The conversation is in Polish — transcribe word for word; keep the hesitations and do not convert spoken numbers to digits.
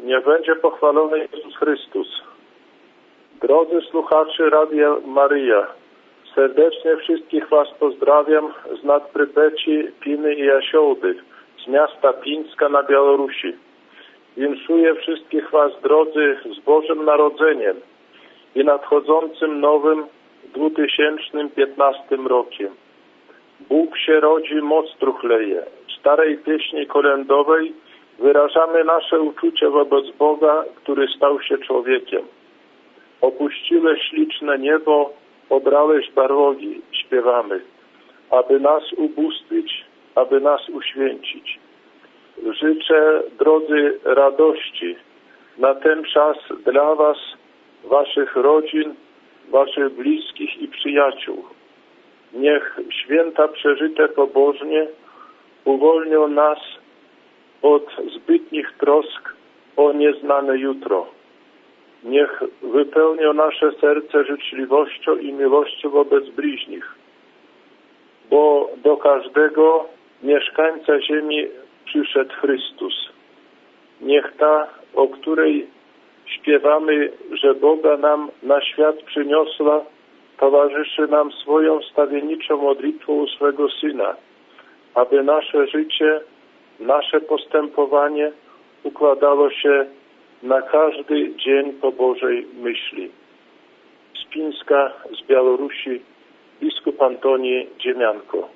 Niech będzie pochwalony Jezus Chrystus. Drodzy słuchacze Radia Maryja, serdecznie wszystkich Was pozdrawiam z nad Prypeci, Piny i Jasiołdy, z miasta Pińska na Białorusi. Winszuję wszystkich Was, drodzy, z Bożym Narodzeniem i nadchodzącym nowym dwa tysiące piętnastym rokiem. Bóg się rodzi, moc truchleje. W starej pieśni kolędowej wyrażamy nasze uczucie wobec Boga, który stał się człowiekiem. Opuściłeś śliczne niebo, obrałeś barwogi, śpiewamy, aby nas ubóstwić, aby nas uświęcić. Życzę, drodzy, radości na ten czas dla Was, Waszych rodzin, Waszych bliskich i przyjaciół. Niech święta przeżyte pobożnie uwolnią nas od zbytnich trosk o nieznane jutro. Niech wypełnią nasze serce życzliwością i miłością wobec bliźnich, bo do każdego mieszkańca ziemi przyszedł Chrystus. Niech ta, o której śpiewamy, że Boga nam na świat przyniosła, towarzyszy nam swoją stawienniczą modlitwą u swego Syna, aby nasze życie, nasze postępowanie układało się na każdy dzień po Bożej myśli. Z Pińska, z Białorusi, biskup Antoni Dziemianko.